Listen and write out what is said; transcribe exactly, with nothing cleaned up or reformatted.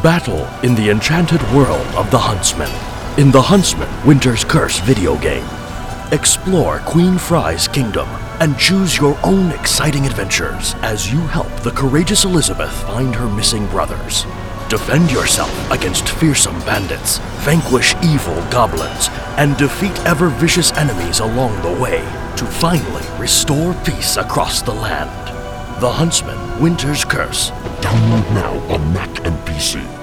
Battle in the enchanted world of the Huntsman. In the Huntsman Winter's Curse video game, explore Queen Fry's kingdom and choose your own exciting adventures as you help the courageous Elizabeth find her missing brothers. Defend yourself against fearsome bandits, vanquish evil goblins, and defeat ever-vicious enemies along the way to finally restore peace across the land. The Huntsman Winter's Curse. Download now on Mac and P C.